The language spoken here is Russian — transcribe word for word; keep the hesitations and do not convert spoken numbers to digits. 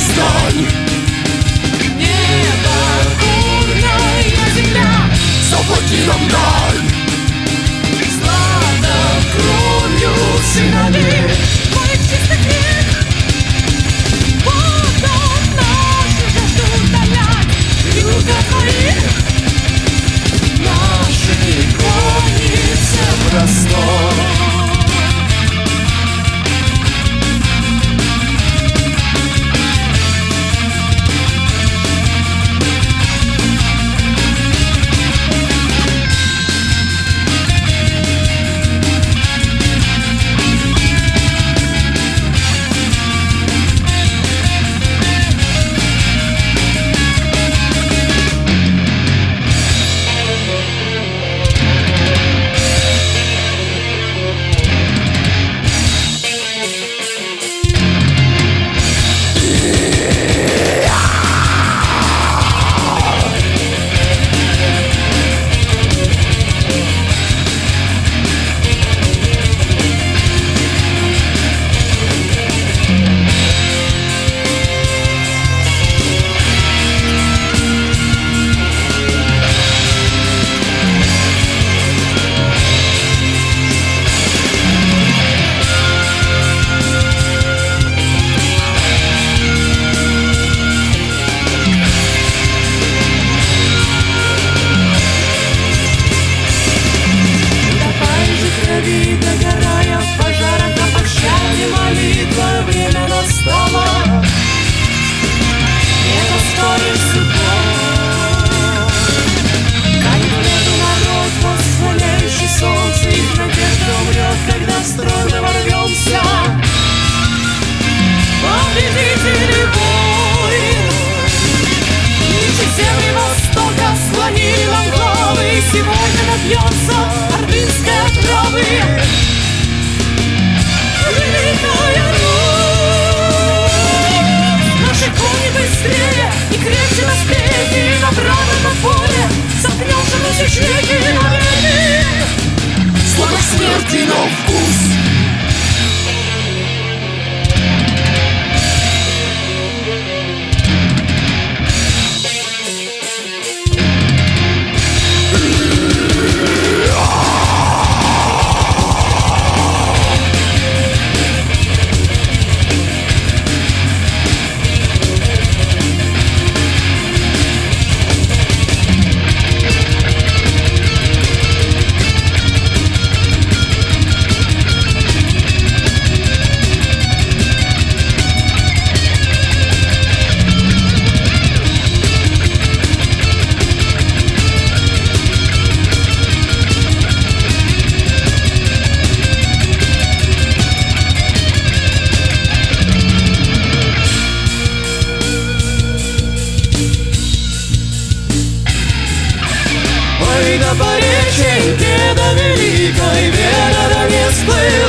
стань. Непокорная земля, заплати нам дань. злато кровью сыновей твоих чистых век. Потом наши жаждут донять юга твоих. Наши конницы в Ростов. Догорая в пожарах, о пощаде молитва, время настало. Не поспоришь с судьбой. Канет в лету народ, восхваляющий солнце, их надежда умрет, когда в строй мы ворвемся. Победители войн, ничьи земли Востока склонили нам головы, и сегодня напьется ордынская крови. Великая Русь, наши кони быстрее и крепче доспехи, и направо на поле сопнем же мы сечеки навеки. Сладок смерти на вкус. По реченьке до великой Вера Донецкой